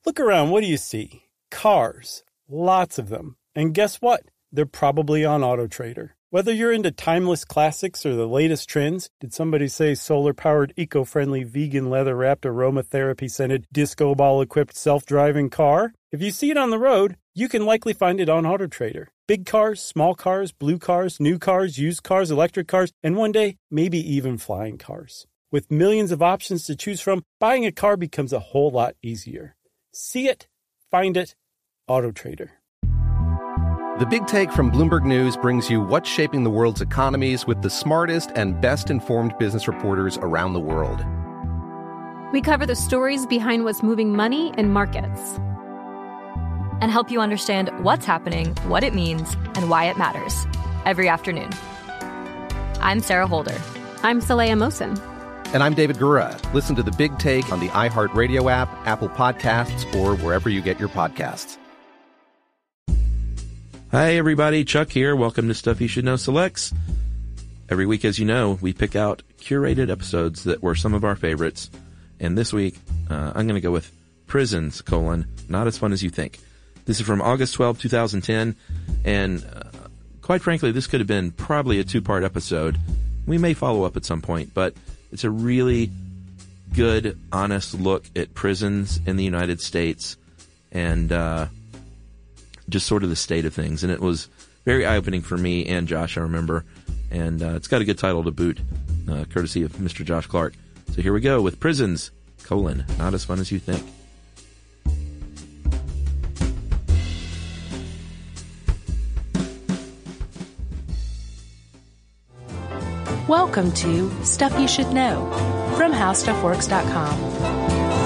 Look around, what do you see? Cars. Lots of them. And guess what? They're probably on AutoTrader. Whether you're into timeless classics or the latest trends, did somebody say solar-powered, eco-friendly, vegan, leather-wrapped, aromatherapy-scented, disco ball-equipped, self-driving car? If you see it on the road, you can likely find it on AutoTrader. Big cars, small cars, blue cars, new cars, used cars, electric cars, and one day, maybe even flying cars. With millions of options to choose from, buying a car becomes a whole lot easier. See it, find it, AutoTrader. The Big Take from Bloomberg News brings you what's shaping the world's economies with the smartest and best-informed business reporters around the world. We cover the stories behind what's moving money and markets, and help you understand what's happening, what it means, and why it matters every afternoon. I'm Sarah Holder. I'm Saleha Mohsin. And I'm David Gura. Listen to The Big Take on the iHeartRadio app, Apple Podcasts, or wherever you get your podcasts. Hi, everybody. Chuck here. Welcome to Stuff You Should Know Selects. Every week, as you know, we pick out curated episodes that were some of our favorites. And this week, I'm going to go with Prisons, Not As Fun As You Think. This is from August 12, 2010. And quite frankly, this could have been probably a two-part episode. We may follow up at some point, but it's a really good, honest look at prisons in the United States and just sort of the state of things. And it was very eye-opening for me and Josh, I remember. And it's got a good title to boot, courtesy of Mr. Josh Clark. So here we go with Prisons, Not As Fun As You Think. Welcome to Stuff You Should Know from HowStuffWorks.com.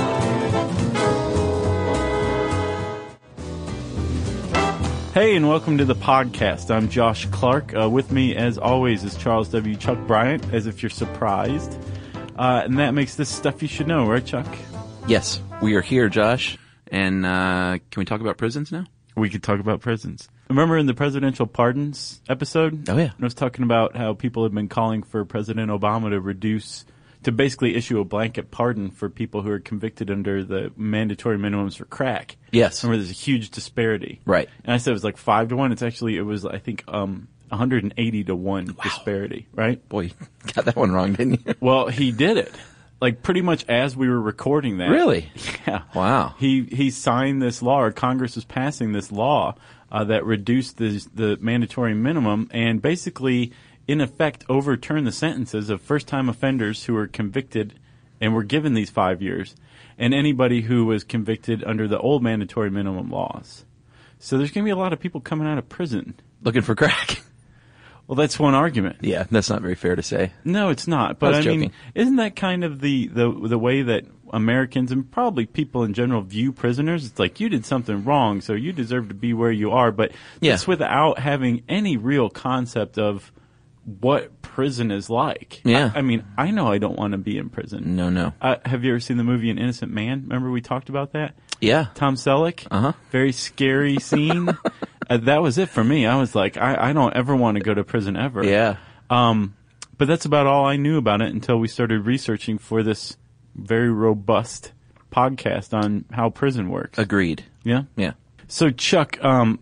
Hey, and welcome to the podcast. I'm Josh Clark. With me, as always, is Charles W. Chuck Bryant, as if you're surprised. And that makes this Stuff You Should Know, right, Chuck? Yes, we are here, Josh. And can we talk about prisons now? We could talk about prisons. Remember in the presidential pardons episode? Oh, yeah. I was talking about how people have been calling for President Obama to basically issue a blanket pardon for people who are convicted under the mandatory minimums for crack. Yes. Remember, there's a huge disparity. Right. And I said it was like 5 to 1. It was, I think, 180 to 1 disparity, right? Boy, you got that one wrong, didn't you? Well, he did it. Like, pretty much as we were recording that. Really? Yeah. Wow. He signed this law, or Congress was passing this law that reduced the mandatory minimum and basically, in effect, overturned the sentences of first-time offenders who were convicted and were given these 5 years, and anybody who was convicted under the old mandatory minimum laws. So there's going to be a lot of people coming out of prison. Looking for crack. Well, that's one argument. Yeah, that's not very fair to say. No, it's not. But I mean, isn't that kind of the way that Americans and probably people in general view prisoners? It's like, you did something wrong, so you deserve to be where you are. But that's without having any real concept of what prison is like. Yeah. I mean, I know I don't want to be in prison. No. Have you ever seen the movie An Innocent Man? Remember we talked about that? Yeah. Tom Selleck? Uh-huh. Very scary scene. That was it for me. I was like, I don't ever want to go to prison ever. Yeah. But that's about all I knew about it until we started researching for this very robust podcast on how prison works. Agreed. Yeah? Yeah. So, Chuck,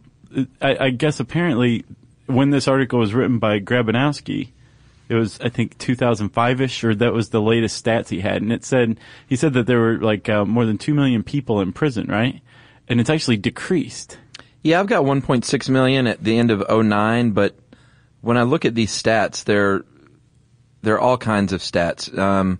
I guess apparently when this article was written by Grabanowski, it was, I think, 2005-ish, or that was the latest stats he had. And he said that there were like more than 2 million people in prison, right? And it's actually decreased. Yeah, I've got 1.6 million at the end of 2009, but when I look at these stats, there are all kinds of stats.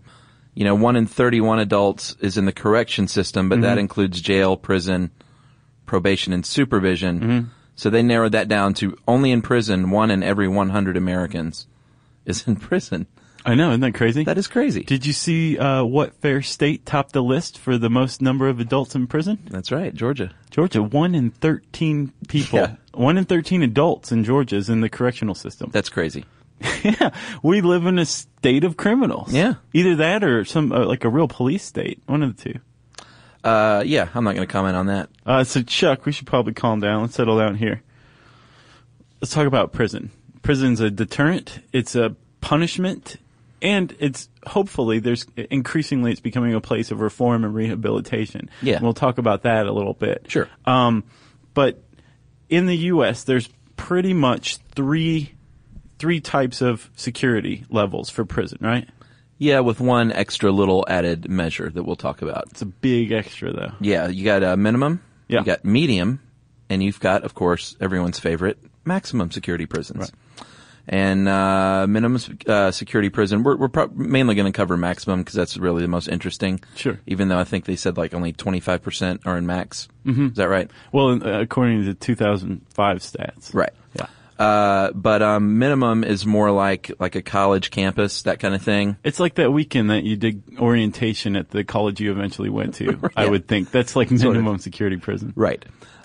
1 in 31 adults is in the correction system, but that includes jail, prison, probation, and supervision. Mm-hmm. So they narrowed that down to only in prison, 1 in every 100 Americans is in prison. I know, isn't that crazy? That is crazy. Did you see what fair state topped the list for the most number of adults in prison? That's right, Georgia. Georgia, 1 in 13 people. Yeah. 1 in 13 adults in Georgia is in the correctional system. That's crazy. Yeah, we live in a state of criminals. Yeah. Either that or some like a real police state. One of the two. Yeah, I'm not going to comment on that. So, Chuck, we should probably calm down. Let's settle down here. Let's talk about prison. Prison's a deterrent. It's a punishment. And it's hopefully increasingly it's becoming a place of reform and rehabilitation. Yeah. And we'll talk about that a little bit. Sure. But in the U.S., there's pretty much three types of security levels for prison, right? Yeah, with one extra little added measure that we'll talk about. It's a big extra, though. Yeah, you got a minimum, Yeah. you got medium, and you've got, of course, everyone's favorite, maximum security prisons. Right. And minimum security prison, we're mainly going to cover maximum because that's really the most interesting. Sure. Even though I think they said like only 25% are in max. Mm-hmm. Is that right? Well, according to 2005 stats. Right. Yeah. But minimum is more like a college campus, that kind of thing. It's like that weekend that you did orientation at the college you eventually went to, I would think. That's like minimum security prison. Right.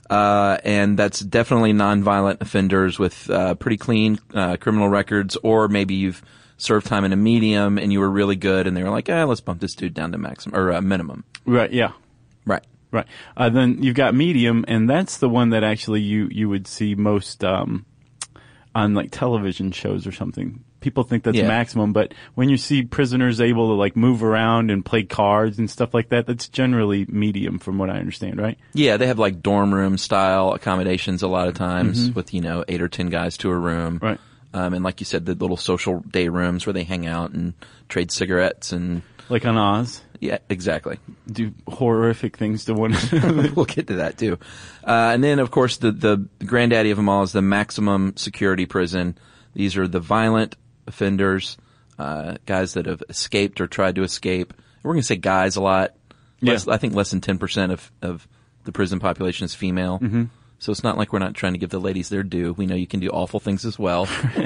And that's definitely nonviolent offenders with pretty clean criminal records, or maybe you've served time in a medium and you were really good and they were like, let's bump this dude down to maximum or minimum. Right, yeah. Right. Right. Then you've got medium, and that's the one that actually you would see most on like television shows or something. People think that's maximum, but when you see prisoners able to like move around and play cards and stuff like that, that's generally medium from what I understand, right? Yeah, they have like dorm room style accommodations a lot of times with, 8 or 10 guys to a room. Right. And like you said, the little social day rooms where they hang out and trade cigarettes and... Like on Oz. Yeah, exactly. Do horrific things to one another. We'll get to that too. And then, of course, the granddaddy of them all is the maximum security prison. These are the violent offenders, guys that have escaped or tried to escape. We're going to say guys a lot. I think less than 10% of the prison population is female. Mm-hmm. So it's not like we're not trying to give the ladies their due. We know you can do awful things as well.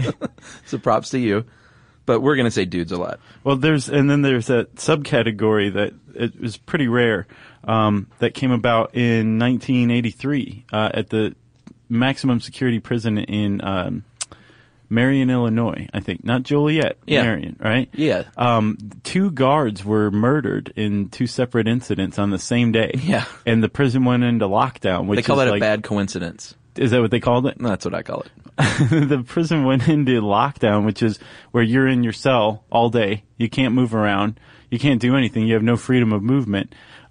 So props to you. But we're going to say dudes a lot. Well, there's that subcategory that it was pretty rare, that came about in 1983, at the maximum security prison in, Marion, Illinois, I think. Not Joliet, Marion, right? Yeah. 2 guards were murdered in 2 separate incidents on the same day. Yeah. And the prison went into lockdown, which they call that like, a bad coincidence. Is that what they called it? No, that's what I call it. The prison went into lockdown, which is where you're in your cell all day. You can't move around. You can't do anything. You have no freedom of movement.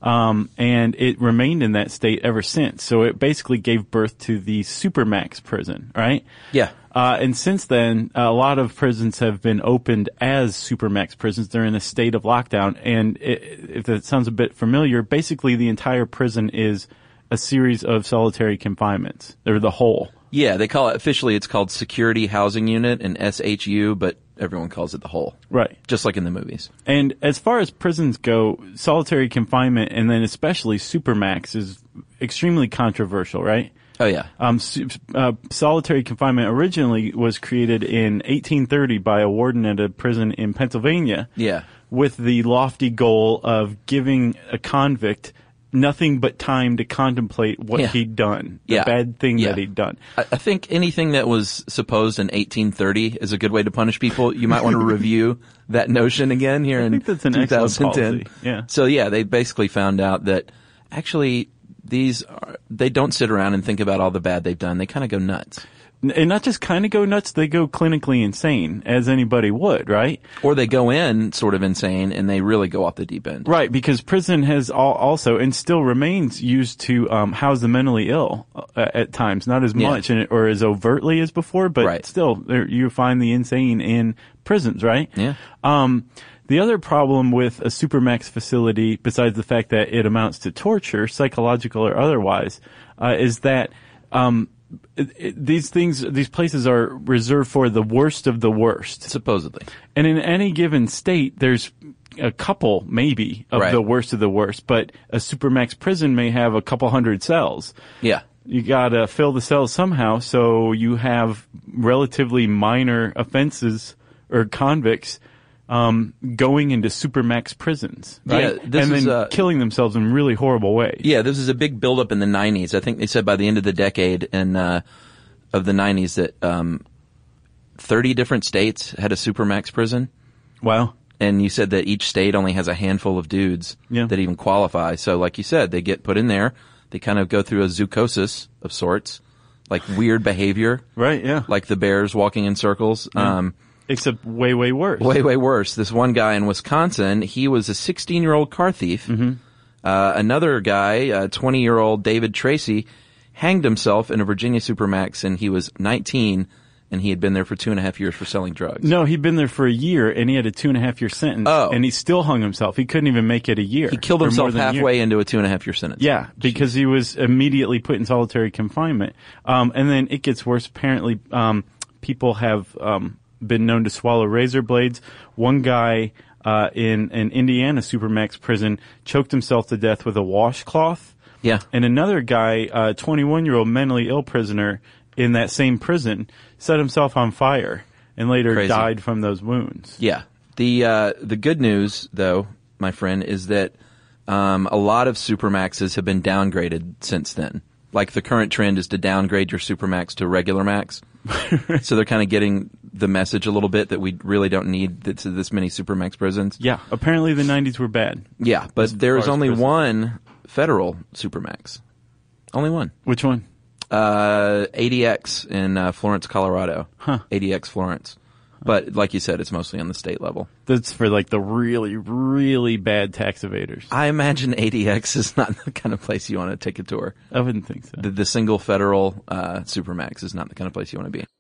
And it remained in that state ever since. So it basically gave birth to the Supermax prison, right? Yeah. And since then, a lot of prisons have been opened as Supermax prisons. They're in a state of lockdown. And if that sounds a bit familiar, basically the entire prison is a series of solitary confinements. They're the whole. Yeah, they call it, officially it's called Security Housing Unit and SHU, but everyone calls it the whole. Right. Just like in the movies. And as far as prisons go, solitary confinement and then especially Supermax is extremely controversial, right? Oh, yeah. Solitary confinement originally was created in 1830 by a warden at a prison in Pennsylvania. Yeah. With the lofty goal of giving a convict nothing but time to contemplate what he'd done, the bad thing that he'd done. I think anything that was supposed in 1830 is a good way to punish people. You might want to review that notion again here in 2010. Yeah. So they basically found out that actually they don't sit around and think about all the bad they've done. They kind of go nuts. And not just kind of go nuts, they go clinically insane, as anybody would, right? Or they go in sort of insane and they really go off the deep end. Right, because prison has also, and still remains, used to house the mentally ill at times. Not as much or as overtly as before, but still, you find the insane in prisons, right? Yeah. The other problem with a Supermax facility, besides the fact that it amounts to torture, psychological or otherwise, is that these places are reserved for the worst of the worst. Supposedly. And in any given state, there's a couple, maybe, of the worst of the worst, but a Supermax prison may have a couple hundred cells. Yeah. You gotta fill the cells somehow, so you have relatively minor offenses or convicts going into Supermax prisons, right? Yeah, and then killing themselves in really horrible ways. Yeah, this is a big buildup in the 90s. I think they said by the end of the decade and of the 90s that 30 different states had a Supermax prison. Wow. And you said that each state only has a handful of dudes that even qualify. So like you said, they get put in there. They kind of go through a zoochosis of sorts, like weird behavior. Right, yeah. Like the bears walking in circles. Yeah. Except way, way worse. Way, way worse. This one guy in Wisconsin, he was a 16-year-old car thief. Another guy, 20-year-old David Tracy, hanged himself in a Virginia Supermax, and he was 19, and he had been there for 2.5 years for selling drugs. No, he'd been there for a year, and he had a 2.5-year sentence. Oh. And he still hung himself. He couldn't even make it a year. He killed himself halfway into a 2.5-year sentence. Yeah, because he was immediately put in solitary confinement. And then it gets worse. Apparently, people have been known to swallow razor blades. One guy in an Indiana Supermax prison choked himself to death with a washcloth. Yeah. And another guy, a 21-year-old mentally ill prisoner in that same prison, set himself on fire and later died from those wounds. Yeah. The good news, though, my friend, is that a lot of Supermaxes have been downgraded since then. Like the current trend is to downgrade your Supermax to regular max. So they're kind of getting the message a little bit that we really don't need this many Supermax prisons. Yeah. Apparently the 90s were bad. Yeah, but there is only one federal Supermax. Only one. Which one? ADX in Florence, Colorado. Huh. ADX Florence. But like you said, it's mostly on the state level. That's for like the really, really bad tax evaders. I imagine ADX is not the kind of place you want to take a tour. I wouldn't think so. The single federal Supermax is not the kind of place you want to be.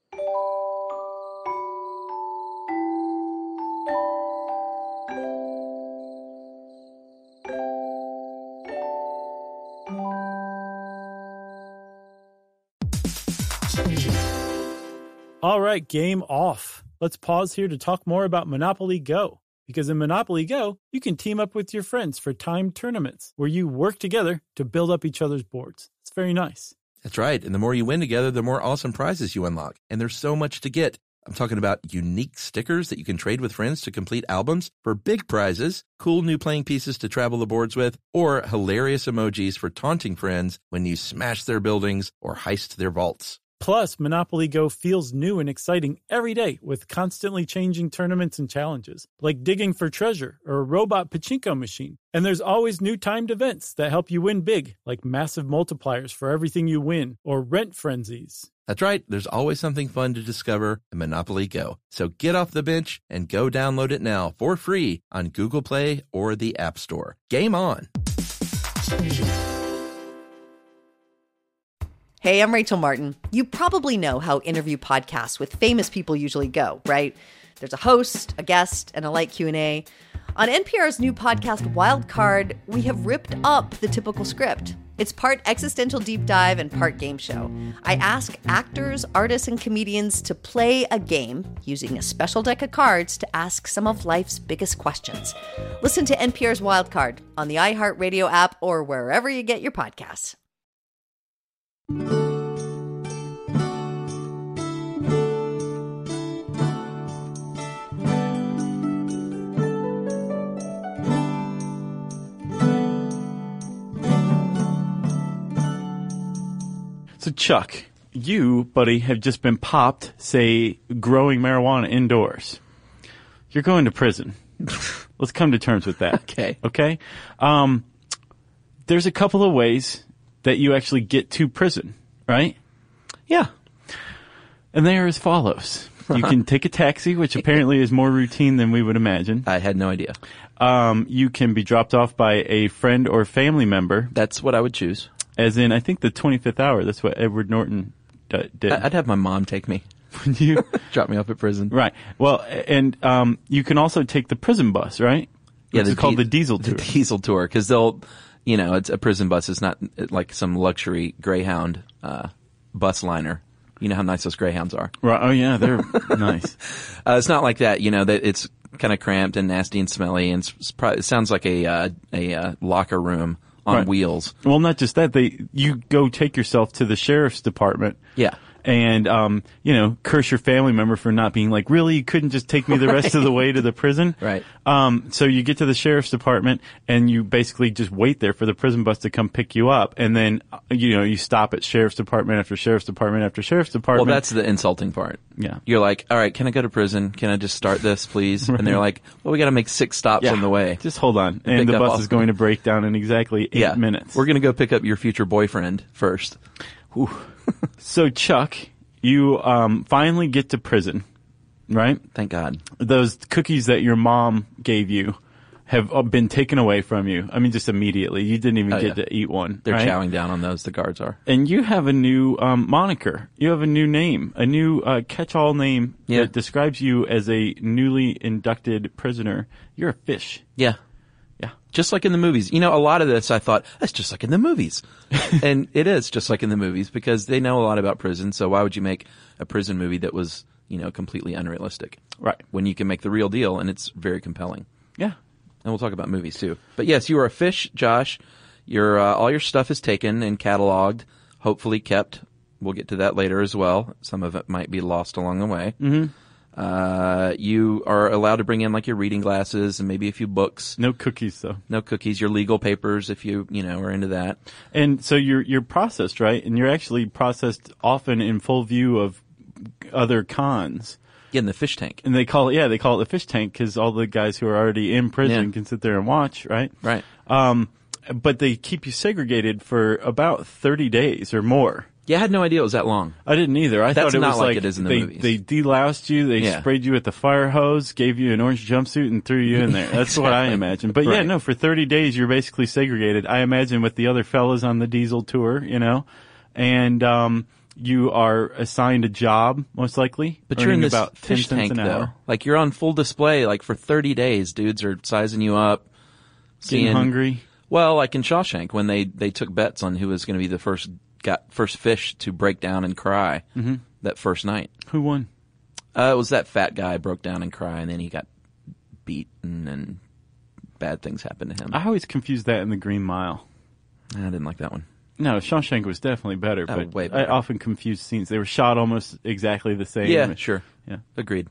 All right, game off. Let's pause here to talk more about Monopoly Go. Because in Monopoly Go, you can team up with your friends for timed tournaments where you work together to build up each other's boards. It's very nice. That's right. And the more you win together, the more awesome prizes you unlock. And there's so much to get. I'm talking about unique stickers that you can trade with friends to complete albums for big prizes, cool new playing pieces to travel the boards with, or hilarious emojis for taunting friends when you smash their buildings or heist their vaults. Plus, Monopoly Go feels new and exciting every day with constantly changing tournaments and challenges, like digging for treasure or a robot pachinko machine. And there's always new timed events that help you win big, like massive multipliers for everything you win or rent frenzies. That's right. There's always something fun to discover in Monopoly Go. So get off the bench and go download it now for free on Google Play or the App Store. Game on! Hey, I'm Rachel Martin. You probably know how interview podcasts with famous people usually go, right? There's a host, a guest, and a light Q&A. On NPR's new podcast, Wildcard, we have ripped up the typical script. It's part existential deep dive and part game show. I ask actors, artists, and comedians to play a game using a special deck of cards to ask some of life's biggest questions. Listen to NPR's Wildcard on the iHeartRadio app or wherever you get your podcasts. So, Chuck, you, buddy, have just been popped, say, growing marijuana indoors. You're going to prison. Let's come to terms with that. Okay. There's a couple of ways that you actually get to prison, right? Yeah. And they are as follows. You can take a taxi, which apparently is more routine than we would imagine. I had no idea. You can be dropped off by a friend or family member. That's what I would choose. As in, I think the 25th hour. That's what Edward Norton did. I'd have my mom take me. Would you? Drop me off at prison. Right. Well, and you can also take the prison bus, right? Yeah, it's called the Diesel Tour. The Diesel Tour, because they'll, it's a prison bus. It's not like some luxury Greyhound bus liner. You know how nice those Greyhounds are. Right. Oh, yeah, they're nice. It's not like that. That it's kind of cramped and nasty and smelly, and it sounds like a locker room on wheels. Well, not just that. You go take yourself to the sheriff's department. Yeah. And, curse your family member for not being like, really, you couldn't just take me the rest of the way to the prison? Right. So you get to the sheriff's department and you basically just wait there for the prison bus to come pick you up. And then, you stop at sheriff's department after sheriff's department after sheriff's department. Well, that's the insulting part. Yeah. You're like, all right, can I go to prison? Can I just start this, please? Right. And they're like, well, we got to make 6 stops on the way. Just hold on. And the bus is going to break down in exactly 8 minutes. We're going to go pick up your future boyfriend first. Whew. So, Chuck, you finally get to prison. right? Thank God. Those cookies that your mom gave you have been taken away from you. I mean, just immediately. You didn't even get to eat one. They're right? chowing down on those, the guards are. And you have a new moniker. You have a new name, a new catch-all name that describes you as a newly inducted prisoner. You're a fish. Yeah. Yeah. Just like in the movies. You know, a lot of this I thought, that's just like in the movies. And it is just like in the movies because they know a lot about prison, so why would you make a prison movie that was, you know, completely unrealistic? Right. When you can make the real deal and it's very compelling. Yeah. And we'll talk about movies too. But yes, you are a fish, Josh. Your all your stuff is taken and cataloged, hopefully kept. We'll get to that later as well. Some of it might be lost along the way. Mm-hmm. You are allowed to bring in like your reading glasses and maybe a few books. No cookies though. No cookies. Your legal papers, if you know are into that. And so you're processed, right? And you're actually processed often in full view of other cons. Yeah, in the fish tank. And they call it the fish tank because all the guys who are already in prison can sit there and watch, right? Right. But they keep you segregated for about 30 days or more. Yeah, I had no idea it was that long. I didn't either. I That's thought it not was like it is in the movies. They deloused you, they sprayed you with the fire hose, gave you an orange jumpsuit, and threw you in there. That's Exactly. what I imagine. But yeah, no, for 30 days you're basically segregated. I imagine with the other fellas on the Diesel tour, you know, and you are assigned a job, most likely. But you're in this about fish 10 cents tank, an though. hour. Like, you're on full display, like, for 30 days. Dudes are sizing you up. Getting hungry. Well, like in Shawshank, when they took bets on who was going to be the first fish to break down and cry that first night. Who won? It was that fat guy broke down and cry, and then he got beaten, and bad things happened to him. I always confused that in The Green Mile. I didn't like that one. No, Shawshank was definitely better, but way better. I often confuse scenes. They were shot almost exactly the same. Yeah, sure. Yeah. Agreed.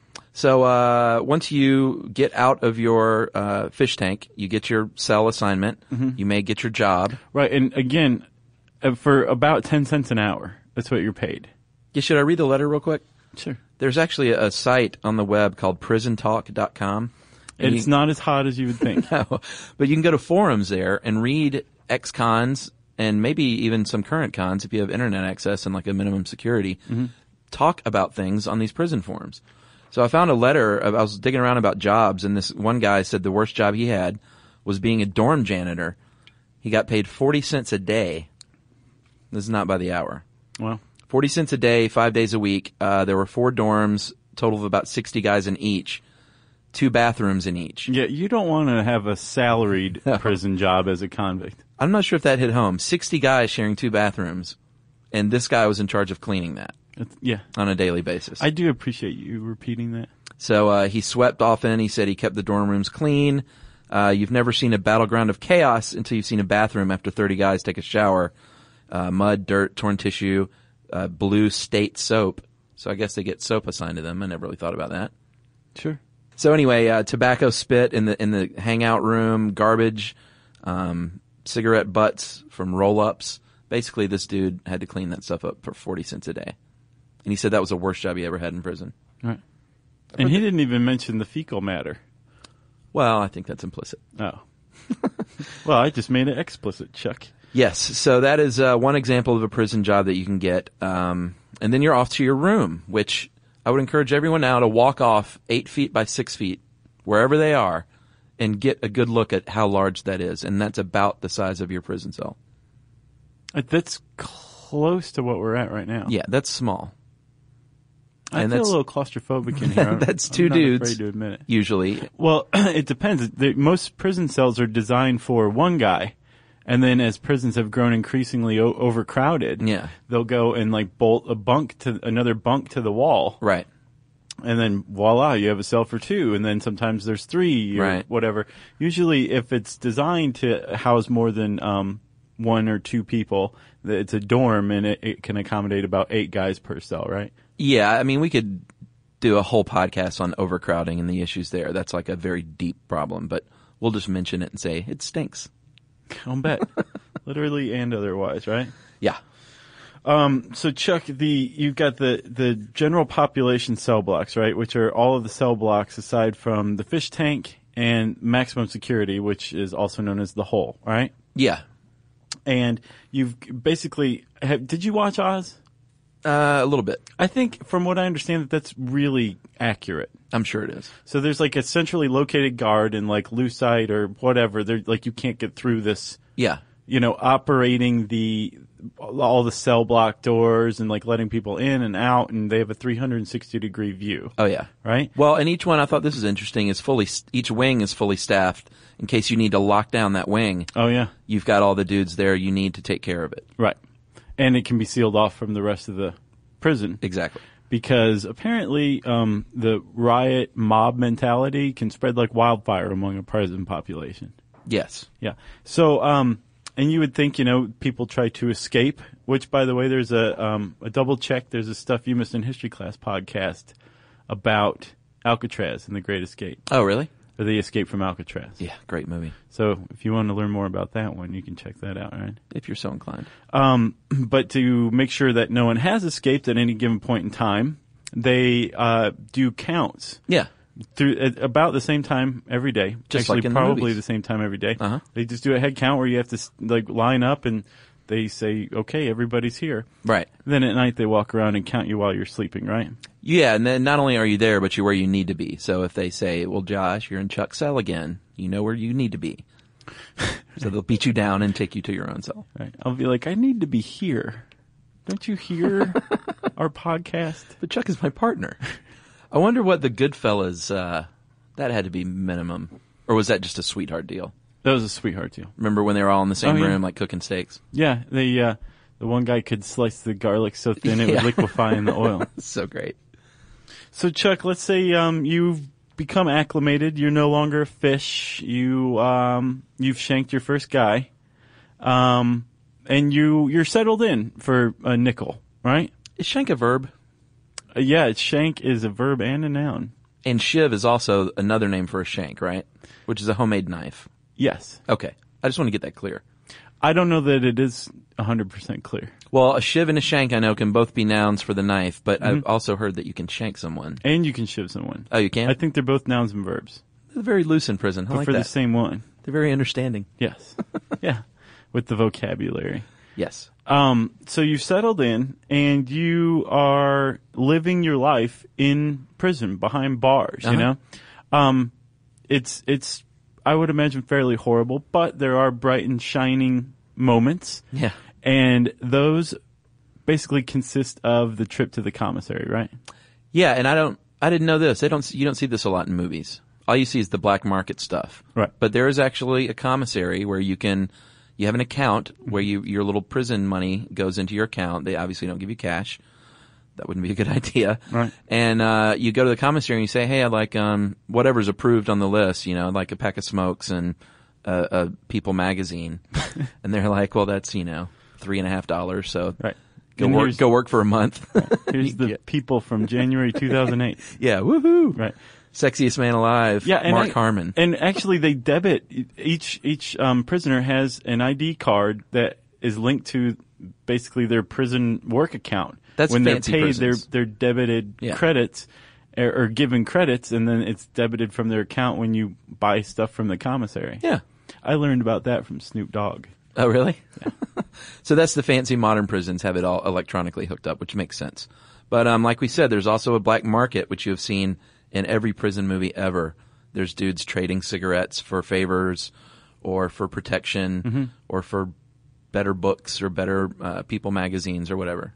So once you get out of your fish tank, you get your cell assignment. You may get your job. Right, and again, for about 10 cents an hour, that's what you're paid. Yeah, should I read the letter real quick? Sure. There's actually a site on the web called prisontalk.com. And it's not as hot as you would think. No, but you can go to forums there and read ex-cons and maybe even some current cons if you have internet access and like a minimum security, talk about things on these prison forums. So I found a letter, I was digging around about jobs, and this one guy said the worst job he had was being a dorm janitor. He got paid 40 cents a day. This is not by the hour. Well, 40 cents a day, 5 days a week. There were 4 dorms, total of about 60 guys in each. 2 bathrooms in each. Yeah, you don't want to have a salaried prison job as a convict. I'm not sure if that hit home. 60 guys sharing 2 bathrooms, and this guy was in charge of cleaning that. Yeah. On a daily basis. I do appreciate you repeating that. So he swept often. He said he kept the dorm rooms clean. You've never seen a battleground of chaos until you've seen a bathroom after 30 guys take a shower. Mud, dirt, torn tissue, blue state soap. So I guess they get soap assigned to them. I never really thought about that. Sure. So anyway, tobacco spit in the hangout room, garbage, cigarette butts from roll-ups. Basically, this dude had to clean that stuff up for 40 cents a day. And he said that was the worst job he ever had in prison. Right. And he didn't even mention the fecal matter. Well, I think that's implicit. Oh. Well, I just made it explicit, Chuck. Yes. So that is one example of a prison job that you can get. And then you're off to your room, which I would encourage everyone now to walk off 8 feet by 6 feet, wherever they are, and get a good look at how large that is. And that's about the size of your prison cell. That's close to what we're at right now. Yeah, that's small. I feel a little claustrophobic in here. That's I'm 2 not dudes, afraid to admit it. usually. Well, it depends. Most prison cells are designed for one guy, and then as prisons have grown increasingly overcrowded, they'll go and like bolt another bunk to the wall. Right. And then voila, you have a cell for 2, and then sometimes there's 3 or whatever. Usually if it's designed to house more than 1 or 2 people, it's a dorm and it can accommodate about 8 guys per cell, right? Yeah, I mean, we could do a whole podcast on overcrowding and the issues there. That's like a very deep problem, but we'll just mention it and say it stinks. I'll bet. Literally and otherwise, right? Yeah. So Chuck, you've got the general population cell blocks, right? Which are all of the cell blocks aside from the fish tank and maximum security, which is also known as the hole, right? Yeah. And you've basically, did you watch Oz? A little bit. I think, from what I understand, that's really accurate. I'm sure it is. So there's like a centrally located guard in like Lucite or whatever. They're like, you can't get through this. Yeah. Operating all the cell block doors and like letting people in and out, and they have a 360-degree view. Oh yeah. Right? Well, and each one, I thought this is interesting, each wing is fully staffed in case you need to lock down that wing. Oh yeah. You've got all the dudes there you need to take care of it. Right. And it can be sealed off from the rest of the prison. Exactly. Because apparently the riot mob mentality can spread like wildfire among a prison population. Yes. Yeah. So, and you would think, people try to escape, which, by the way, there's a double check. There's a Stuff You Missed in History Class podcast about Alcatraz and the Great Escape. Oh, really? Or the Escape from Alcatraz. Yeah, great movie. So if you want to learn more about that one, you can check that out, right? If you're so inclined. But to make sure that no one has escaped at any given point in time, they do counts. Yeah. At about the same time every day. Just Actually, like in the probably movies. the same time every day. Uh-huh. They just do a head count where you have to line up, and they say, okay, everybody's here. Right. Then at night they walk around and count you while you're sleeping, right? Yeah, and then not only are you there, but you're where you need to be. So if they say, well, Josh, you're in Chuck's cell again, you know where you need to be. So they'll beat you down and take you to your own cell. Right. I'll be like, I need to be here. Don't you hear our podcast? But Chuck is my partner. I wonder what the Goodfellas, that had to be minimum. Or was that just a sweetheart deal? That was a sweetheart deal. Remember when they were all in the same Oh, yeah. room, like cooking steaks? Yeah, the one guy could slice the garlic so thin it would liquefy in the oil. So great. So Chuck, let's say you've become acclimated. You're no longer a fish. You've shanked your first guy, and you're settled in for a nickel, right? Is shank a verb? Yeah, shank is a verb and a noun. And shiv is also another name for a shank, right? Which is a homemade knife. Yes. Okay. I just want to get that clear. I don't know that it is 100% clear. Well, a shiv and a shank, I know, can both be nouns for the knife, but I've also heard that you can shank someone. And you can shiv someone. Oh, you can? I think they're both nouns and verbs. They're very loose in prison. I But like for that. the same one. They're very understanding. Yes. Yeah. With the vocabulary. Yes. So you've settled in and you are living your life in prison behind bars, you know? It's I would imagine fairly horrible, but there are bright and shining moments. Yeah. And those basically consist of the trip to the commissary, right? Yeah, and I didn't know this. You don't see this a lot in movies. All you see is the black market stuff. Right. But there is actually a commissary where you have an account where your little prison money goes into your account. They obviously don't give you cash. That wouldn't be a good idea. Right. And you go to the commissary and you say, hey, I'd like whatever's approved on the list, I'd like a pack of smokes and a People magazine. And they're like, well, that's, $3.50, so Right. go work for a month. Here's the People from January 2008. Yeah, woohoo. Right. Sexiest man alive, Yeah, and Mark Harmon. And actually they debit, each prisoner has an ID card that is linked to basically their prison work account. That's when fancy they're paid, prisons. they're debited credits or given credits, and then it's debited from their account when you buy stuff from the commissary. Yeah. I learned about that from Snoop Dogg. Oh, really? Yeah. So that's the fancy modern prisons have it all electronically hooked up, which makes sense. But like we said, there's also a black market, which you have seen in every prison movie ever. There's dudes trading cigarettes for favors or for protection or for better books or better People magazines or whatever.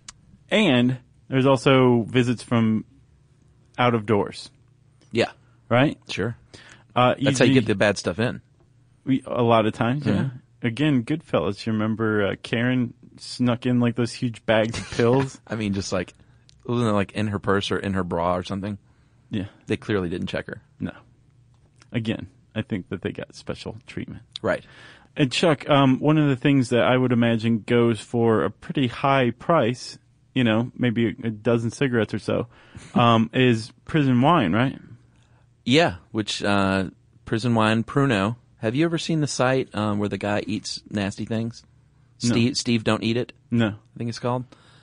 And there's also visits from out of doors, Yeah, right? sure. That's how you get the bad stuff in. A lot of times, yeah. Again, Goodfellas, you remember Karen snuck in like those huge bags of pills? I mean, just like, wasn't it like in her purse or in her bra or something? Yeah. They clearly didn't check her. No. Again, I think that they got special treatment. Right. And Chuck, one of the things that I would imagine goes for a pretty high price, maybe a dozen cigarettes or so, is prison wine, right? Yeah, which prison wine, Pruno. Have you ever seen the site where the guy eats nasty things? No. Steve Don't Eat It, No. I think it's called.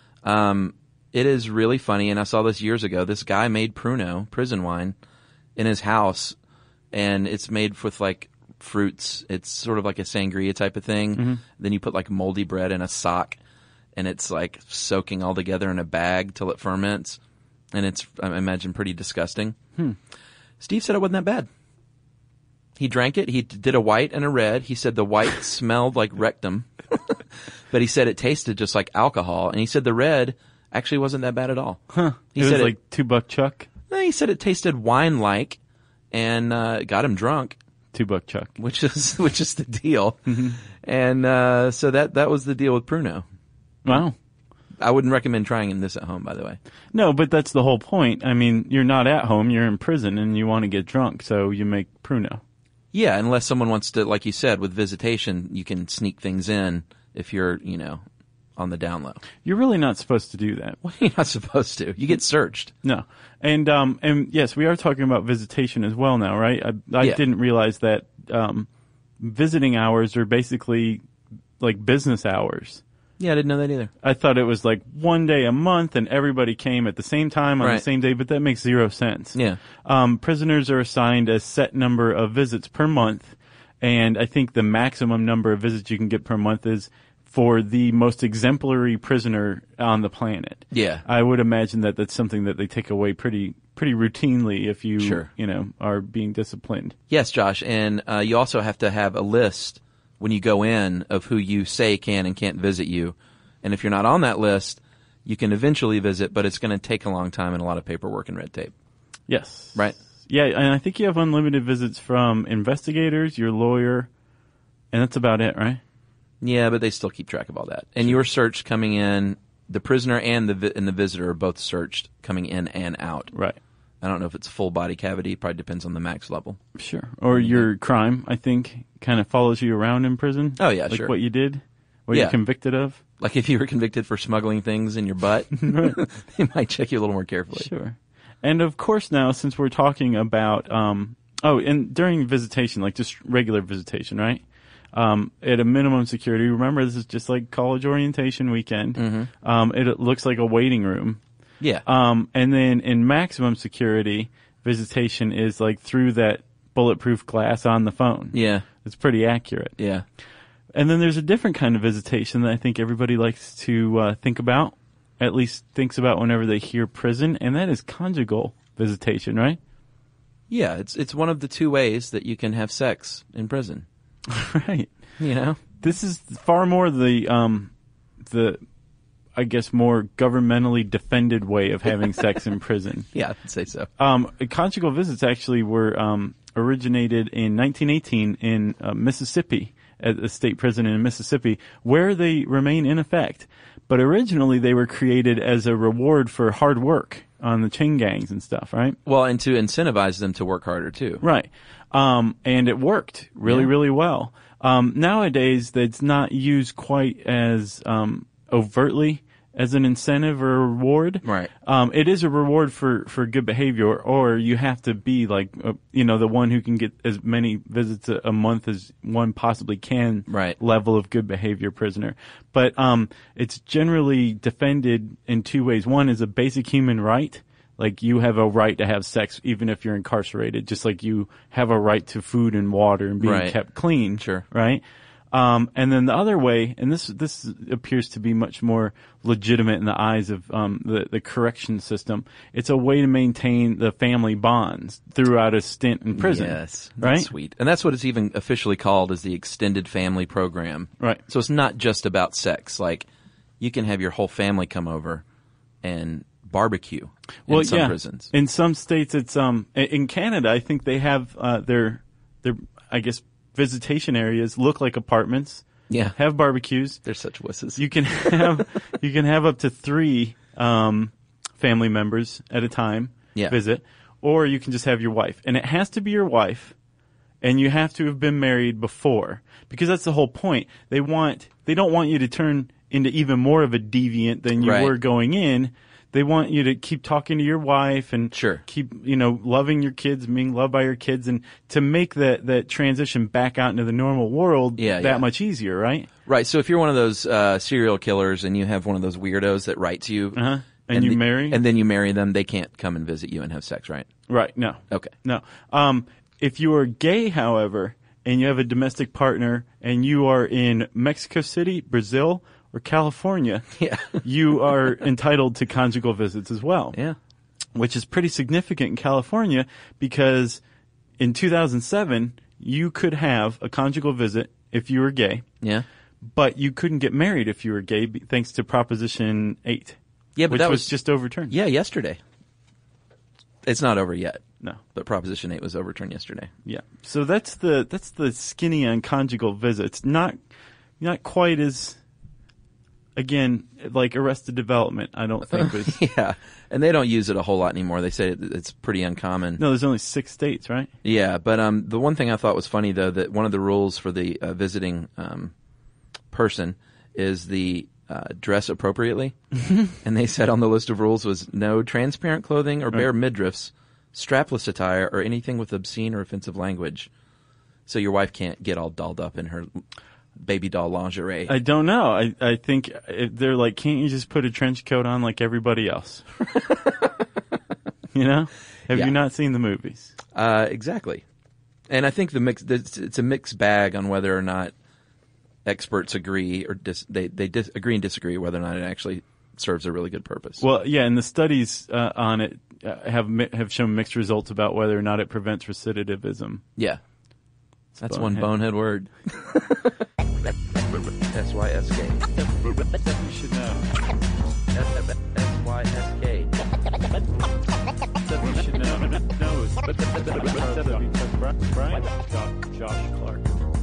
It is really funny, and I saw this years ago. This guy made Pruno, prison wine, in his house, and it's made with like fruits. It's sort of like a sangria type of thing. Then you put like moldy bread in a sock, and it's like soaking all together in a bag till it ferments, and it's, I imagine, pretty disgusting. Steve said it wasn't that bad. He drank it. He did a white and a red. He said the white smelled like rectum, but he said it tasted just like alcohol, and he said the red actually wasn't that bad at all. He It said was like $2 Chuck. He said it tasted wine-like, and got him drunk. $2 Chuck, which is the deal. And so that was the deal with Pruno. Wow. I wouldn't recommend trying this at home, by the way. No, but that's the whole point. I mean, you're not at home, you're in prison, and you want to get drunk, so you make Pruno. Yeah, unless someone wants to, like you said, with visitation, you can sneak things in if you're, on the down low. You're really not supposed to do that. Well, you're not supposed to. You get searched. No. And yes, we are talking about visitation as well now, right? I didn't realize that visiting hours are basically like business hours. Yeah, I didn't know that either. I thought it was like one day a month and everybody came at the same time on the same day, but that makes zero sense. Yeah. Prisoners are assigned a set number of visits per month, and I think the maximum number of visits you can get per month is for the most exemplary prisoner on the planet. Yeah. I would imagine that that's something that they take away pretty routinely if you, are being disciplined. Yes, Josh, and you also have to have a list when you go in of who you say can and can't visit you. And if you're not on that list, you can eventually visit, but it's going to take a long time and a lot of paperwork and red tape. Yes. Right? Yeah, and I think you have unlimited visits from investigators, your lawyer, and that's about it, right? Yeah, but they still keep track of all that. And you were searched coming in, the prisoner and the visitor are both searched coming in and out. Right. I don't know if it's full body cavity. Probably depends on the max level. Sure. Or your crime, I think, kind of follows you around in prison. Oh, yeah, like sure. What you did, what you're convicted of. Like if you were convicted for smuggling things in your butt, they might check you a little more carefully. Sure. And of course now, since we're talking about, and during visitation, like just regular visitation, right? At a minimum security, remember this is just like college orientation weekend. It looks like a waiting room. Yeah. And then in maximum security, visitation is like through that bulletproof glass on the phone. Yeah. It's pretty accurate. Yeah. And then there's a different kind of visitation that I think everybody likes to think about, at least thinks about whenever they hear prison, and that is conjugal visitation, right? Yeah, it's one of the two ways that you can have sex in prison. Right. This is far more the I guess more governmentally defended way of having sex in prison. Yeah, I'd say so. Conjugal visits actually were originated in 1918 in Mississippi, at a state prison in Mississippi, where they remain in effect. But originally they were created as a reward for hard work on the chain gangs and stuff, right? Well, and to incentivize them to work harder too. Right. And it worked really well. Nowadays, that's not used quite as overtly as an incentive or a reward. Right. It is a reward for good behavior, or you have to be like, the one who can get as many visits a month as one possibly can. Right. Level of good behavior prisoner. But it's generally defended in two ways. One is a basic human right. Like you have a right to have sex even if you're incarcerated, just like you have a right to food and water and being kept clean. Sure. Right? And then the other way, and this appears to be much more legitimate in the eyes of the correction system. It's a way to maintain the family bonds throughout a stint in prison. Yes, that's right? sweet. And that's what it's even officially called, is the extended family program. Right. So it's not just about sex. Like you can have your whole family come over and barbecue in some prisons. In some states, it's in Canada, I think they have their I guess visitation areas look like apartments. Yeah. Have barbecues. They're such wusses. You can have up to 3 family members at a time visit, or you can just have your wife. And it has to be your wife, and you have to have been married before, because that's the whole point. They don't want you to turn into even more of a deviant than you were going in. They want you to keep talking to your wife and keep, loving your kids, being loved by your kids, and to make that transition back out into the normal world much easier, right? Right. So if you're one of those serial killers and you have one of those weirdos that writes you, and you marry, and then you marry them, they can't come and visit you and have sex, right? Right. No. Okay. No. If you are gay, however, and you have a domestic partner, and you are in Mexico City, Brazil, or California, Yeah. you are entitled to conjugal visits as well. Yeah. Which is pretty significant in California because in 2007, you could have a conjugal visit if you were gay. Yeah. But you couldn't get married if you were gay thanks to Proposition 8. Yeah, but which that was just overturned. Yeah, yesterday. It's not over yet. No. But Proposition 8 was overturned yesterday. Yeah. So that's the skinny on conjugal visits. Not quite as, again, like Arrested Development, I don't think was. Yeah. And they don't use it a whole lot anymore. They say it's pretty uncommon. No, there's only 6 states, right? Yeah, but the one thing I thought was funny, though, that one of the rules for the visiting person is the dress appropriately. And they said on the list of rules was no transparent clothing or bare midriffs, strapless attire, or anything with obscene or offensive language. So your wife can't get all dolled up in her baby doll lingerie. I don't know. I think they're like, can't you just put a trench coat on like everybody else? You know? Have Yeah. you not seen the movies? Exactly. And I think it's a mixed bag on whether or not experts agree or they agree and disagree whether or not it actually serves a really good purpose. Well, yeah, and the studies on it have shown mixed results about whether or not it prevents recidivism. Yeah. That's one bonehead word. S-Y-S-K. You should know. S-Y-S-K. You should know. Brian? Josh Clark.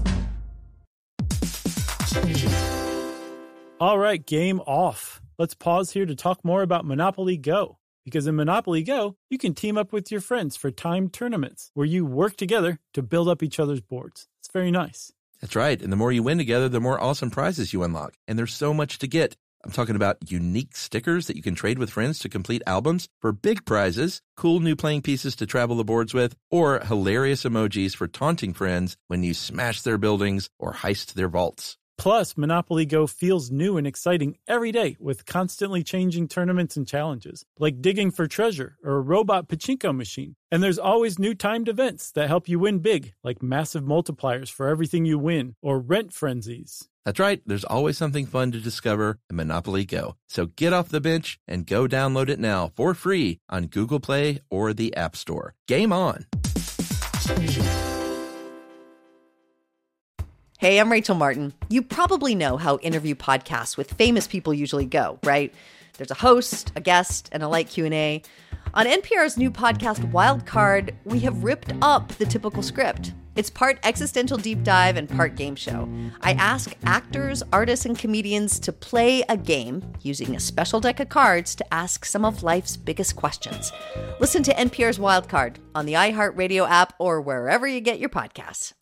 All right, game off. Let's pause here to talk more about Monopoly Go. Because in Monopoly Go, you can team up with your friends for timed tournaments where you work together to build up each other's boards. It's very nice. That's right. And the more you win together, the more awesome prizes you unlock. And there's so much to get. I'm talking about unique stickers that you can trade with friends to complete albums for big prizes, cool new playing pieces to travel the boards with, or hilarious emojis for taunting friends when you smash their buildings or heist their vaults. Plus, Monopoly Go feels new and exciting every day with constantly changing tournaments and challenges, like digging for treasure or a robot pachinko machine. And there's always new timed events that help you win big, like massive multipliers for everything you win or rent frenzies. That's right. There's always something fun to discover in Monopoly Go. So get off the bench and go download it now for free on Google Play or the App Store. Game on. Hey, I'm Rachel Martin. You probably know how interview podcasts with famous people usually go, right? There's a host, a guest, and a light Q&A. On NPR's new podcast, Wildcard, we have ripped up the typical script. It's part existential deep dive and part game show. I ask actors, artists, and comedians to play a game using a special deck of cards to ask some of life's biggest questions. Listen to NPR's Wildcard on the iHeartRadio app or wherever you get your podcasts.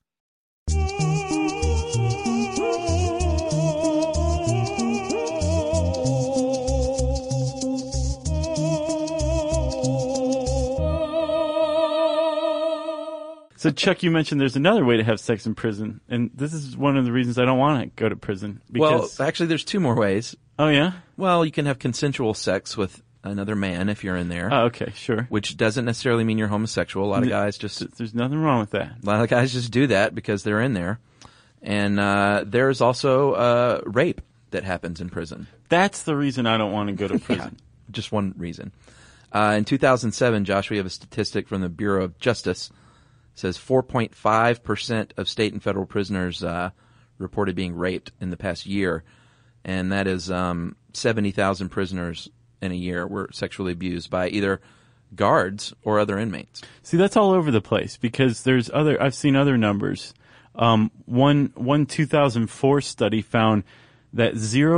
So, Chuck, you mentioned there's another way to have sex in prison, and this is one of the reasons I don't want to go to prison. Because, well, actually, there's 2 more ways. Oh, yeah? Well, you can have consensual sex with another man if you're in there. Oh, okay, sure. Which doesn't necessarily mean you're homosexual. A lot of guys just... There's nothing wrong with that. A lot of guys just do that because they're in there. And there's also rape that happens in prison. That's the reason I don't want to go to prison. Yeah, just one reason. In 2007, Josh, we have a statistic from the Bureau of Justice. It says 4.5% of state and federal prisoners reported being raped in the past year. And that is 70,000 prisoners in a year were sexually abused by either guards or other inmates. See, that's all over the place because I've seen other numbers. One 2004 study found that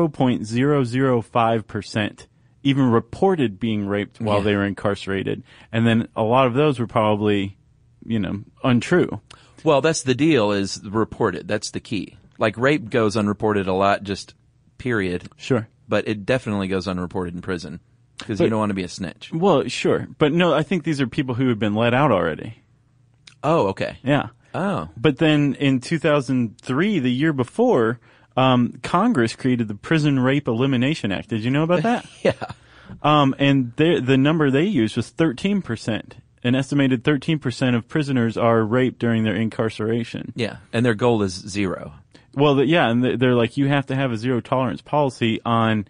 0.005% even reported being raped while they were incarcerated. And then a lot of those were probably, untrue. Well, that's the deal, is reported. That's the key. Like, rape goes unreported a lot, just period. Sure. But it definitely goes unreported in prison because you don't want to be a snitch. Well, sure. But no, I think these are people who have been let out already. Oh, okay. Yeah. Oh. But then in 2003, the year before, Congress created the Prison Rape Elimination Act. Did you know about that? Yeah. And the number they used was 13%. An estimated 13% of prisoners are raped during their incarceration. Yeah. And their goal is 0. Well, and they're like, you have to have a zero tolerance policy on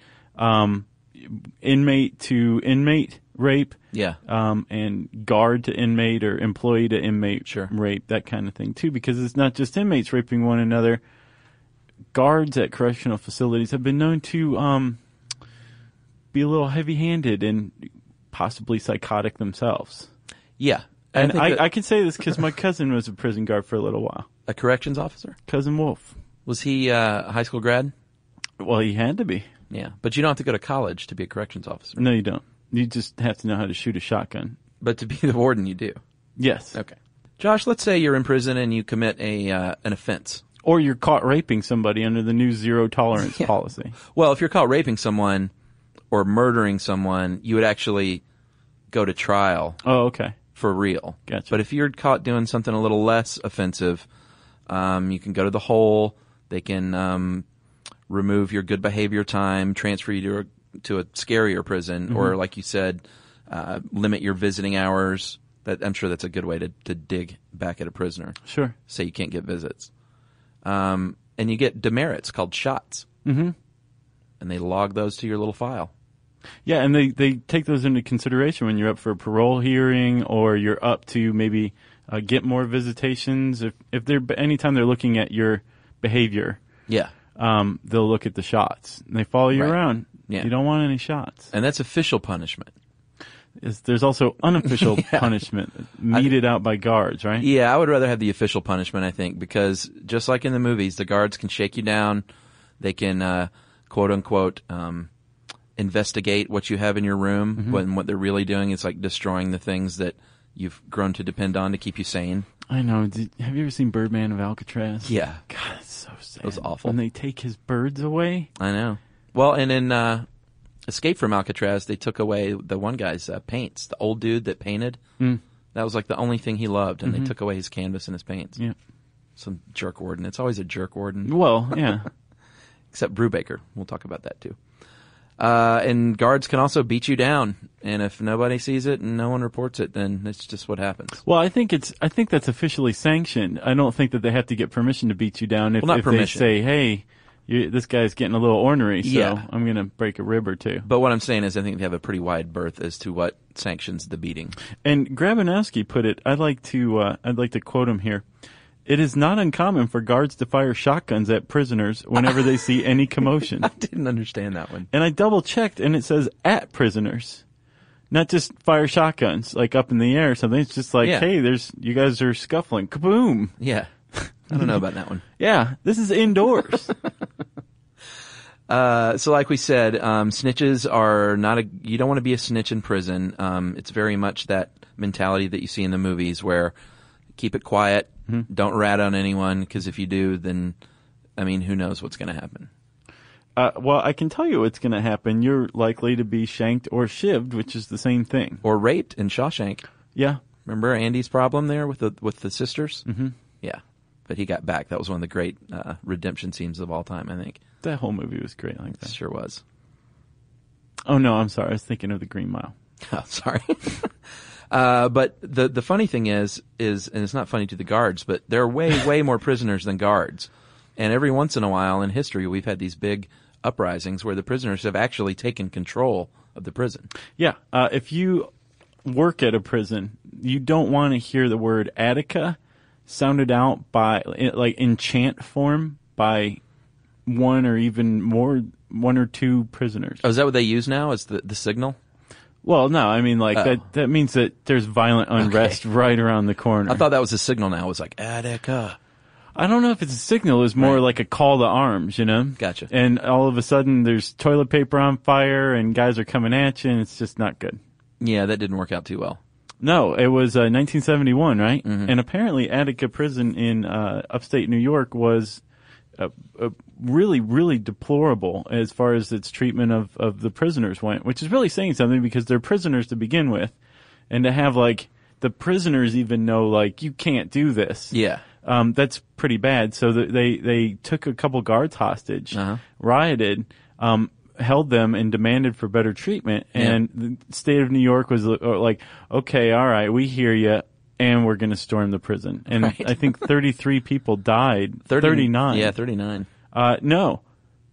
inmate to inmate rape. Yeah. And guard to inmate or employee to inmate rape, that kind of thing too, because it's not just inmates raping one another. Guards at correctional facilities have been known to be a little heavy-handed and possibly psychotic themselves. Yeah. And I can say this because my cousin was a prison guard for a little while. A corrections officer? Cousin Wolf. Was he a high school grad? Well, he had to be. Yeah. But you don't have to go to college to be a corrections officer. No, you don't. You just have to know how to shoot a shotgun. But to be the warden, you do? Yes. Okay. Josh, let's say you're in prison and you commit an offense. Or you're caught raping somebody under the new zero tolerance policy. Well, if you're caught raping someone or murdering someone, you would actually go to trial. Oh, okay. For real. Gotcha. But if you're caught doing something a little less offensive, you can go to the hole. They can remove your good behavior time, transfer you to a scarier prison, or like you said, limit your visiting hours. I'm sure that's a good way to dig back at a prisoner. Sure. Say you can't get visits. And you get demerits called shots. Mm-hmm. And they log those to your little file. Yeah, and they take those into consideration when you're up for a parole hearing or you're up to maybe get more visitations. If they're anytime they're looking at your behavior, they'll look at the shots. And they follow you around. Yeah. You don't want any shots. And that's official punishment. There's also unofficial punishment meted out by guards, right? Yeah, I would rather have the official punishment, I think, because just like in the movies, the guards can shake you down. They can, quote unquote, investigate what you have in your room when what they're really doing is like destroying the things that you've grown to depend on to keep you sane. I know. Have you ever seen Birdman of Alcatraz? Yeah. God, it's so sad. It was awful. When they take his birds away. I know. Well, and in Escape from Alcatraz, they took away the one guy's paints. The old dude that painted. That was like the only thing he loved, and they took away his canvas and his paints. Yeah. Some jerk warden. It's always a jerk warden. Well, yeah. Except Brubaker. We'll talk about that too. And guards can also beat you down, and if nobody sees it and no one reports it, then it's just what happens. Well, I think that's officially sanctioned. I don't think that they have to get permission to beat you down if they say, "Hey, this guy's getting a little ornery, so I'm going to break a rib or two." But what I'm saying is, I think they have a pretty wide berth as to what sanctions the beating. And Grabanowski put it. I'd like to quote him here. It is not uncommon for guards to fire shotguns at prisoners whenever they see any commotion. I didn't understand that one. And I double-checked, and it says at prisoners. Not just fire shotguns, like up in the air or something. It's just like, hey, you guys are scuffling. Kaboom! Yeah. I don't know about that one. Yeah, this is indoors. So like we said, snitches are you don't want to be a snitch in prison. It's very much that mentality that you see in the movies where keep it quiet. Don't rat on anyone, because if you do, then, I mean, who knows what's going to happen? Well, I can tell you what's going to happen. You're likely to be shanked or shivved, which is the same thing. Or raped in Shawshank. Yeah. Remember Andy's problem there with the sisters? Mm-hmm. Yeah. But he got back. That was one of the great redemption scenes of all time, I think. That whole movie was great like that. It sure was. Oh, no, I'm sorry. I was thinking of The Green Mile. Oh, sorry. But the funny thing is, and it's not funny to the guards, but there are way more prisoners than guards. And every once in a while in history, we've had these big uprisings where the prisoners have actually taken control of the prison. Yeah. If you work at a prison, you don't want to hear the word Attica sounded out by, like, in chant form by one or two prisoners. Oh, is that what they use now? Is the signal? Well, no, I mean, like, that means that there's violent unrest right around the corner. I thought that was a signal now. It was like, Attica. I don't know if it's a signal. It's more like a call to arms, you know? Gotcha. And all of a sudden, there's toilet paper on fire, and guys are coming at you, and it's just not good. Yeah, that didn't work out too well. No, it was 1971, right? Mm-hmm. And apparently Attica Prison in upstate New York was really, really deplorable as far as its treatment of the prisoners went, which is really saying something because they're prisoners to begin with. And to have, like, the prisoners even know, like, you can't do this. Yeah. That's pretty bad. So they took a couple guards hostage, rioted, held them and demanded for better treatment. And the state of New York was like, okay, all right, we hear you. and we're going to storm the prison. And Right. I think 33 people died. 39. Yeah, 39. No.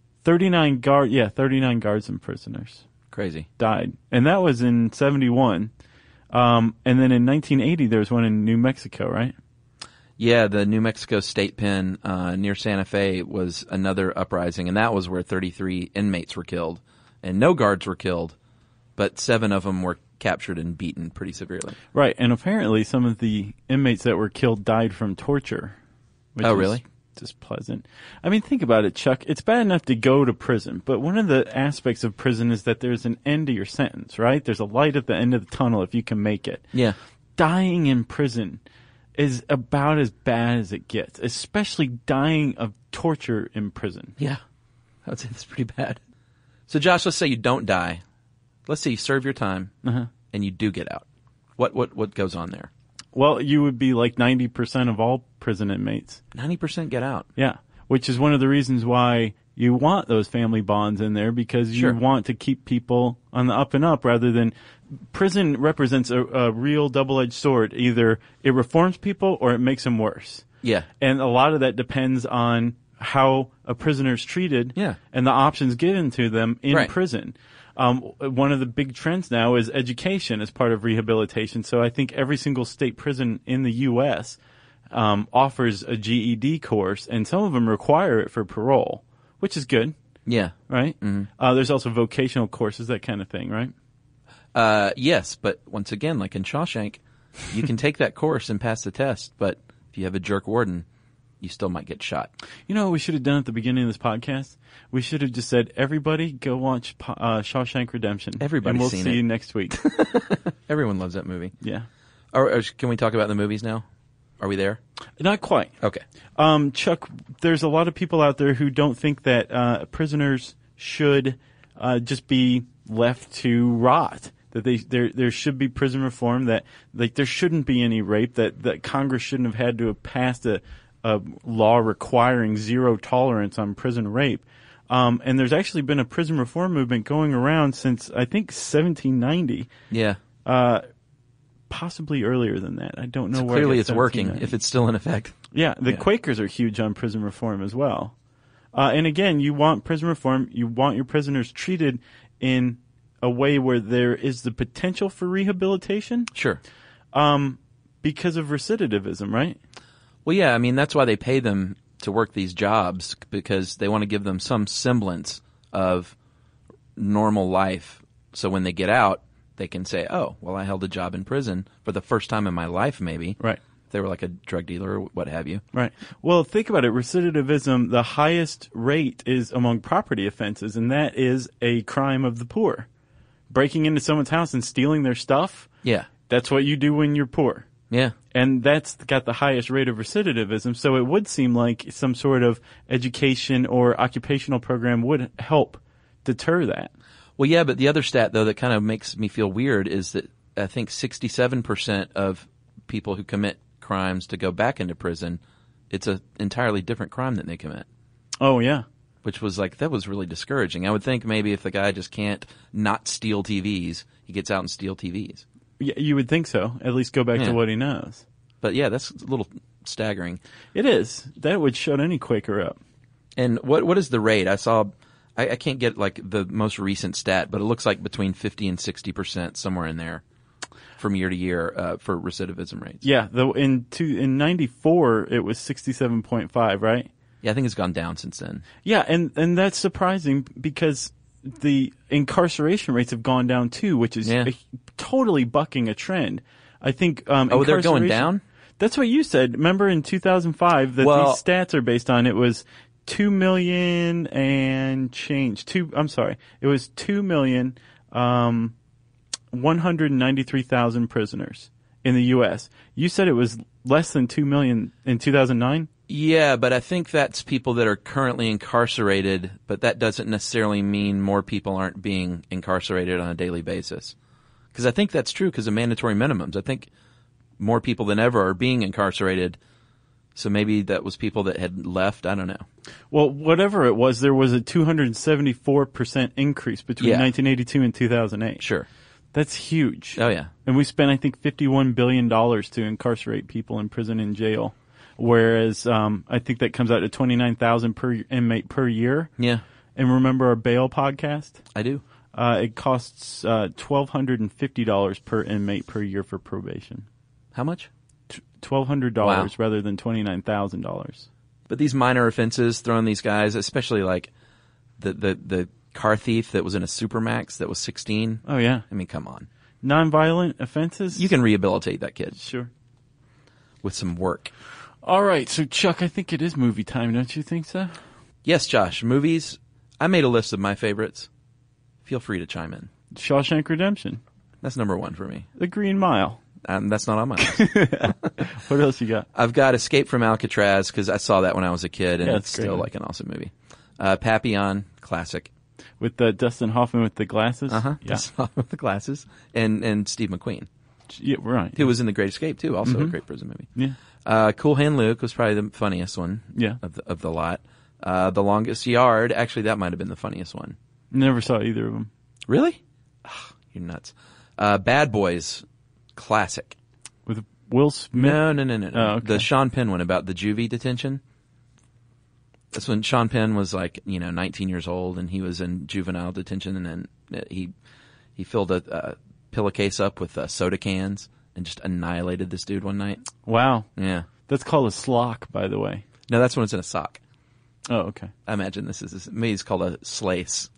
39 guards and prisoners Crazy. died. And that was in 71. And then in 1980, there was one in New Mexico, right? Yeah, the New Mexico State Pen near Santa Fe was another uprising, and that was where 33 inmates were killed. And no guards were killed, but 7 of them were captured and beaten pretty severely. Right. And apparently some of the inmates that were killed died from torture. Which Oh, is really? just pleasant. I mean, think about it, Chuck. It's bad enough to go to prison, but one of the aspects of prison is that there's an end to your sentence, right? There's a light at the end of the tunnel if you can make it. Yeah. Dying in prison is about as bad as it gets, especially dying of torture in prison. Yeah. I would say that's pretty bad. So, Josh, let's say you don't die. Let's say you serve your time and you do get out. What goes on there? Well, you would be like 90% of all prison inmates. 90% get out. Yeah, which is one of the reasons why you want those family bonds in there, because Sure. you want to keep people on the up and up rather than prison represents a real double-edged sword. Either it reforms people or it makes them worse. Yeah. And a lot of that depends on how a prisoner's treated and the options given to them in Right. prison. One of the big trends now is education as part of rehabilitation. So I think every single state prison in the U.S. Offers a GED course, and some of them require it for parole, which is good. Yeah. Right? Mm-hmm. There's also vocational courses, that kind of thing, right? Yes, but once again, like in Shawshank, you can take that course and pass the test, but if you have a jerk warden, you still might get shot. You know what we should have done at the beginning of this podcast? We should have just said, everybody go watch Shawshank Redemption. Everybody's and we'll seen see it. you next week. Everyone loves that movie. Yeah. Or can we talk about the movies now? Are we there? Not quite. Okay. Chuck, there's a lot of people out there who don't think that prisoners should just be left to rot. That there should be prison reform. That like there shouldn't be any rape. That Congress shouldn't have had to have passed a law requiring zero tolerance on prison rape. And there's actually been a prison reform movement going around since I think 1790. Yeah. Possibly earlier than that. I don't know. So where clearly I it's working if it's still in effect. Yeah, the Yeah. Quakers are huge on prison reform as well. And again, you want prison reform. You want your prisoners treated in a way where there is the potential for rehabilitation. Sure. Because of recidivism, right? Well, yeah, I mean, that's why they pay them to work these jobs, because they want to give them some semblance of normal life. So when they get out, they can say, oh, well, I held a job in prison for the first time in my life, maybe. Right. If they were like a drug dealer or what have you. Right. Well, think about it. Recidivism, the highest rate is among property offenses, and that is a crime of the poor. Breaking into someone's house and stealing their stuff. Yeah. That's what you do when you're poor. Yeah. And that's got the highest rate of recidivism. So it would seem like some sort of education or occupational program would help deter that. Well, yeah, but the other stat, though, that kind of makes me feel weird is that I think 67% of people who commit crimes to go back into prison, it's an entirely different crime that they commit. Oh, yeah. Which was like, that was really discouraging. I would think maybe if the guy just can't not steal TVs, he gets out and steal TVs. Yeah, you would think so. At least go back Yeah. to what he knows. But yeah, that's a little staggering. It is. That would shut any Quaker up. And what is the rate? I saw, I can't get like the most recent stat, but it looks like between 50 and 60%, somewhere in there, from year to year for recidivism rates. Yeah, though in 94 it was 67.5, right? Yeah, I think it's gone down since then. Yeah, and that's surprising because the incarceration rates have gone down too, which is totally bucking a trend. I think they're going incarceration- down? That's what you said. Remember in 2005 that Well- these stats are based on, it was 2 million and change. It was 2,193,000 prisoners in the U.S. You said it was less than 2 million in 2009? Yeah, but I think that's people that are currently incarcerated, but that doesn't necessarily mean more people aren't being incarcerated on a daily basis. Because I think that's true because of mandatory minimums. I think more people than ever are being incarcerated. So maybe that was people that had left. I don't know. Well, whatever it was, there was a 274% increase between 1982 and 2008. Sure. That's huge. Oh, yeah. And we spent, I think, $51 billion to incarcerate people in prison and jail. Whereas I think that comes out to $29,000 per inmate per year. Yeah. And remember our bail podcast? I do. It costs $1,250 per inmate per year for probation. How much? $1,200 rather than $29,000. But these minor offenses throwing these guys, especially like the car thief that was in a Supermax that was 16. Oh, yeah. I mean, come on. Nonviolent offenses? You can rehabilitate that kid. Sure. With some work. All right. So, Chuck, I think it is movie time. Don't you think so? Yes, Josh. Movies. I made a list of my favorites. Feel free to chime in. Shawshank Redemption. That's number one for me. The Green Mile. That's not on my list. What else you got? I've got Escape from Alcatraz because I saw that when I was a kid, and it's still great. like an awesome movie. Papillon, classic. With Dustin Hoffman with the glasses? Yeah. Dustin Hoffman with the glasses. And Steve McQueen. Yeah, right. Who was in The Great Escape, too. Also a great prison movie. Yeah. Cool Hand Luke was probably the funniest one of the lot. The Longest Yard, actually, that might have been the funniest one. Never saw either of them. Really? Oh, you're nuts. Bad Boys, classic. With Will Smith? No. Oh, okay. The Sean Penn one about the juvie detention. That's when Sean Penn was 19 years old, and he was in juvenile detention, and then he filled a pillowcase up with soda cans and just annihilated this dude one night. Wow. Yeah. That's called a slock, by the way. No, that's when it's in a sock. Oh, okay. I imagine maybe it's called a slace.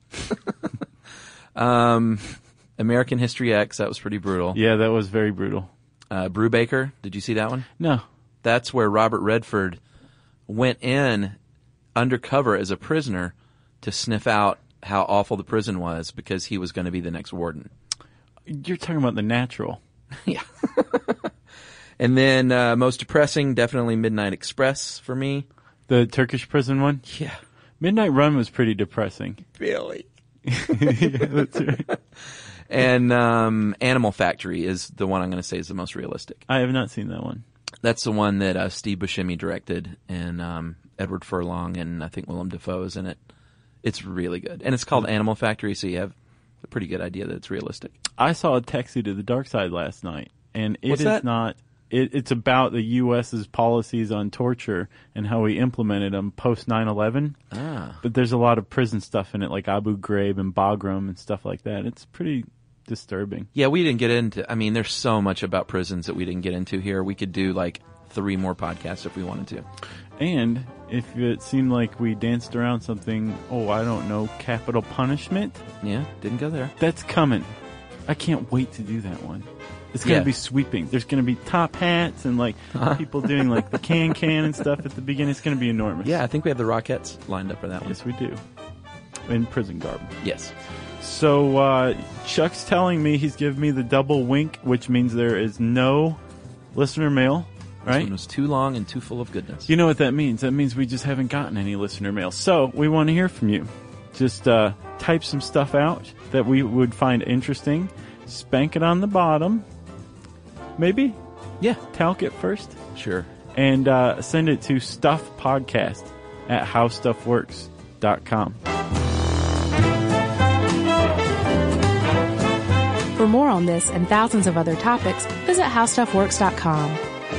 American History X, that was pretty brutal. Yeah, that was very brutal. Brubaker, did you see that one? No. That's where Robert Redford went in undercover as a prisoner to sniff out how awful the prison was because he was going to be the next warden. You're talking about The Natural. Yeah. And then most depressing, definitely Midnight Express for me. The Turkish prison one? Yeah. Midnight Run was pretty depressing. Really? Yeah, that's right. And Animal Factory is the one I'm going to say is the most realistic. I have not seen that one. That's the one that Steve Buscemi directed, and Edward Furlong, and I think Willem Dafoe is in it. It's really good. And it's called Animal Factory, so you have a pretty good idea that it's realistic. I saw a Taxi to the Dark Side last night, and What's that? Not... It's about the U.S.'s policies on torture and how we implemented them post 9/11. But there's a lot of prison stuff in it, like Abu Ghraib and Bagram and stuff like that. It's pretty disturbing. Yeah, we didn't get into... I mean, there's so much about prisons that we didn't get into here. We could do, 3 more podcasts if we wanted to. And if it seemed like we danced around something, I don't know, capital punishment? Yeah, didn't go there. That's coming. I can't wait to do that one. It's going to be sweeping. There's going to be top hats and people doing the can and stuff at the beginning. It's going to be enormous. Yeah, I think we have the Rockettes lined up for that one. Yes, we do. In prison garb. Yes. So Chuck's telling me he's giving me the double wink, which means there is no listener mail, right? This one was too long and too full of goodness. You know what that means? That means we just haven't gotten any listener mail. So we want to hear from you. Just type some stuff out that we would find interesting. Spank it on the bottom. Maybe? Yeah. Talc it first. Sure. And send it to stuffpodcast@howstuffworks.com. For more on this and thousands of other topics, visit howstuffworks.com.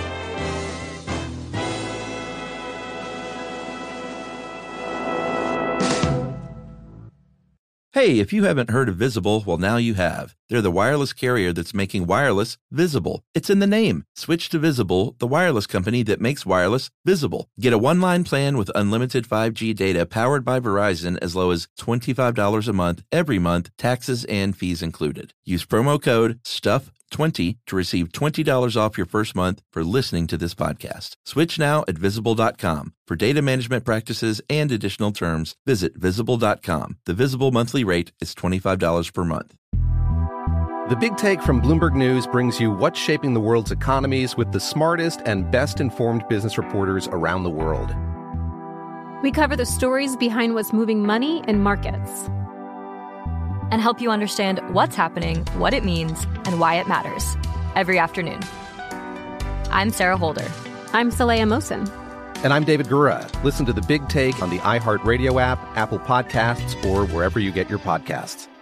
Hey, if you haven't heard of Visible, well, now you have. They're the wireless carrier that's making wireless visible. It's in the name. Switch to Visible, the wireless company that makes wireless visible. Get a one-line plan with unlimited 5G data powered by Verizon as low as $25 a month every month, taxes and fees included. Use promo code STUFF20 to receive $20 off your first month for listening to this podcast. Switch now at Visible.com. For data management practices and additional terms, visit Visible.com. The Visible monthly rate is $25 per month. The Big Take from Bloomberg News brings you what's shaping the world's economies with the smartest and best-informed business reporters around the world. We cover the stories behind what's moving money and markets. And help you understand what's happening, what it means, and why it matters. Every afternoon. I'm Sarah Holder. I'm Saleha Mohsin. And I'm David Gura. Listen to The Big Take on the iHeartRadio app, Apple Podcasts, or wherever you get your podcasts.